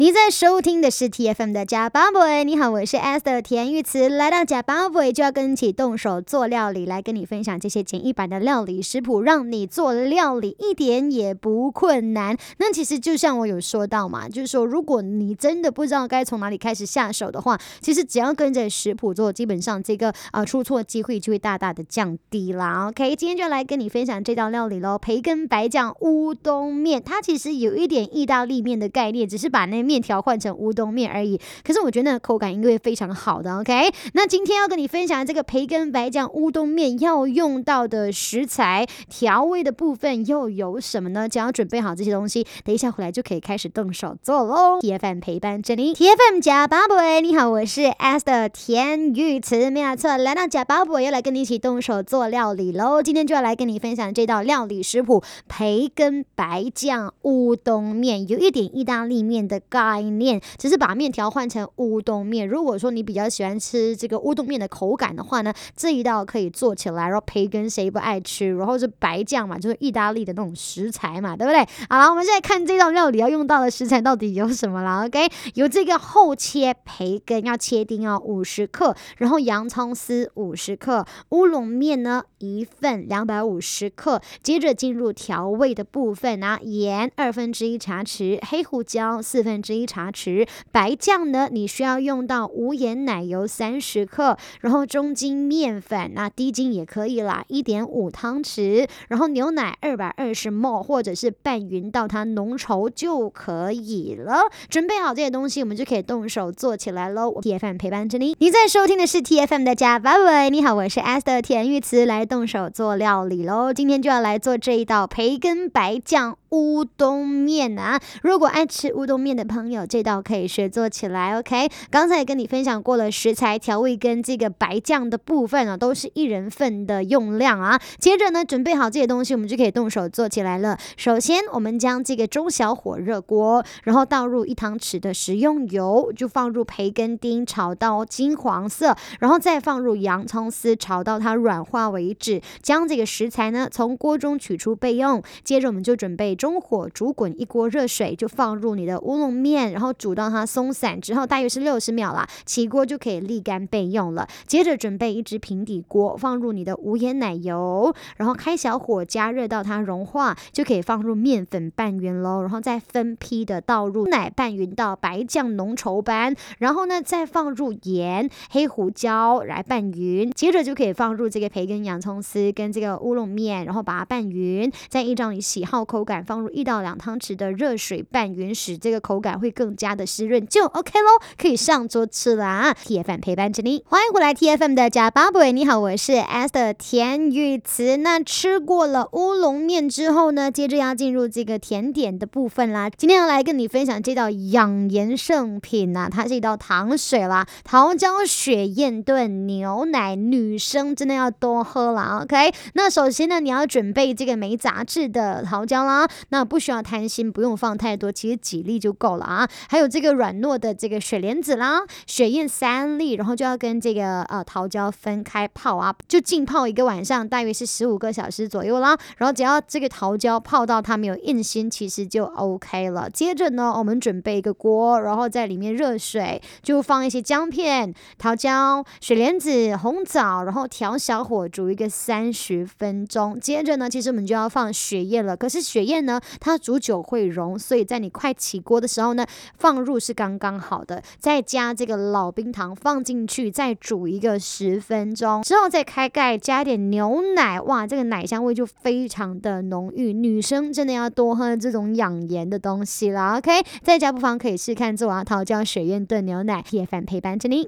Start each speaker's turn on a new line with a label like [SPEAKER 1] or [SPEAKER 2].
[SPEAKER 1] 你在收听的是 TFM 的假巴贝，你好，我是 Esther 田玉慈。来到假巴贝就要跟你一起动手做料理，来跟你分享这些简易版的料理食谱，让你做料理一点也不困难。那其实就像我有说到嘛，就是说如果你真的不知道该从哪里开始下手的话，其实只要跟着食谱做，基本上这个出错机会就会大大的降低啦。OK， 今天就来跟你分享这道料理咯，培根白酱乌冬面。它其实有一点意大利面的概念，只是把那面条换成乌冬面而已，可是我觉得那个口感应该会非常好的。 OK， 那今天要跟你分享这个培根白酱乌冬面要用到的食材调味的部分又有什么呢？只要准备好这些东西，等一下回来就可以开始动手做咯。 TFM 陪伴着你， TFM 假巴贝，你好，我是 Esther 田玉慈，没有错，来到假巴贝要来跟你一起动手做料理咯。今天就要来跟你分享这道料理食谱，培根白酱乌冬面，有一点意大利面的概念，只是把面条换成乌冬面。如果说你比较喜欢吃这个乌冬面的口感的话呢，这一道可以做起来。然后培根谁不爱吃，然后是白酱嘛，就是意大利的那种食材嘛，对不对？好了，我们现在看这道料理要用到的食材到底有什么了。 OK， 有这个厚切培根要切丁50克，然后洋葱丝50克，乌龙面呢1份250克。接着进入调味的部分啊，盐1/2茶匙，黑胡椒1/4茶匙，白酱呢你需要用到无盐奶油30克，然后中筋面粉低筋也可以啦1.5汤匙，然后牛奶220ml或者是拌匀到它浓稠就可以了。准备好这些东西，我们就可以动手做起来咯。 TFM 陪伴着你，你在收听的是 TFM 的假巴贝，你好，我是 Esther 田玉慈，来动手做料理咯。今天就要来做这一道培根白酱乌冬面啊！如果爱吃乌冬面的朋友，这道可以学做起来。 OK， 刚才跟你分享过了食材调味跟这个白酱的部分啊，都是1人份的用量啊。接着呢，准备好这些东西，我们就可以动手做起来了。首先，我们将这个中小火热锅，然后倒入1汤匙的食用油，就放入培根丁炒到金黄色，然后再放入洋葱丝炒到它软化为止。将这个食材呢从锅中取出备用。接着我们就准备中火煮滚1锅热水，就放入你的乌龙面，然后煮到它松散之后，大约是60秒啦，起锅就可以沥干备用了。接着准备1只平底锅，放入你的无盐奶油，然后开小火加热到它融化，就可以放入面粉拌匀咯，然后再分批的倒入奶拌匀到白酱浓稠般，然后呢再放入盐、黑胡椒来拌匀，接着就可以放入这个培根、洋葱丝跟这个乌龙面，然后把它拌匀，再依照你喜好口感放入1到2汤匙的热水拌匀，使这个口感会更加的湿润，就 OK 咯，可以上桌吃啦。TFM 陪伴着你，欢迎回来 TFM 的假巴贝，你好，我是 Esther 田玉慈。那吃过了乌龙面之后呢，接着要进入这个甜点的部分啦。今天要来跟你分享这道养颜圣品啊，它是一道糖水啦，桃胶雪燕炖牛奶，女生真的要多喝啦。 OK， 那首先呢，你要准备这个没杂质的桃胶啦，那不需要贪心，不用放太多，其实几粒就够了啊。还有这个软糯的这个雪莲子啦，雪燕3粒，然后就要跟这个桃胶分开泡啊，就浸泡1个晚上，大约是15个小时左右啦。然后只要这个桃胶泡到它没有硬心，其实就 OK 了。接着呢，我们准备1个锅，然后在里面热水，就放一些姜片、桃胶、雪莲子、红枣，然后调小火煮一个30分钟。接着呢，其实我们就要放雪燕了，可是雪燕呢它煮久会融，所以在你快起锅的时候呢，放入是刚刚好的。再加这个老冰糖放进去，再煮一个10分钟之后再开盖，加点牛奶，哇，这个奶香味就非常的浓郁，女生真的要多喝这种养颜的东西啦。 OK， 在家不妨可以试看做桃胶雪燕炖牛奶。TFM 陪伴着你。